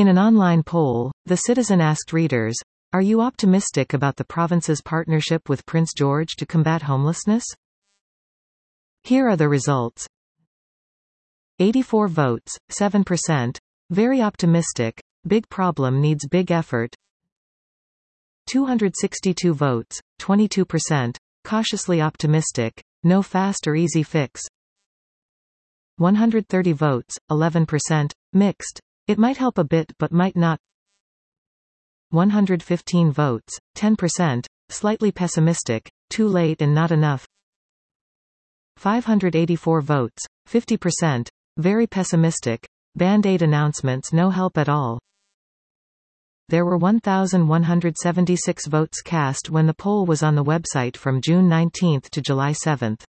In an online poll, The Citizen asked readers, "Are you optimistic about the province's partnership with Prince George to combat homelessness?" Here are the results. 84 votes, 7%. Very optimistic. Big problem needs big effort. 262 votes, 22%. Cautiously optimistic. No fast or easy fix. 130 votes, 11%. Mixed. It might help a bit but might not. 115 votes, 10%. Slightly pessimistic. Too late and not enough. 584 votes, 50%. Very pessimistic. Band-Aid announcements no help at all. There were 1,176 votes cast when the poll was on the website from June 19 to July 7.